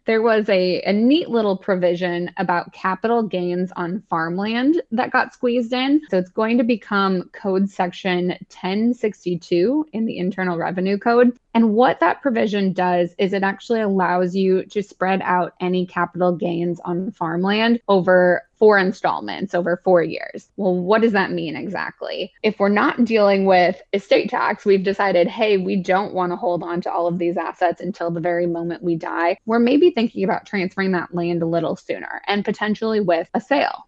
there was a neat little provision about capital gains on farmland that got squeezed in. So it's going to become Code Section 1062 in the Internal Revenue Code. And what that provision does is it actually allows you to spread out any capital gains on farmland over 4 installments over 4 years. Well, what does that mean exactly? If we're not dealing with estate tax, we've decided, hey, we don't want to hold on to all of these assets until the very moment we die. We're maybe thinking about transferring that land a little sooner and potentially with a sale.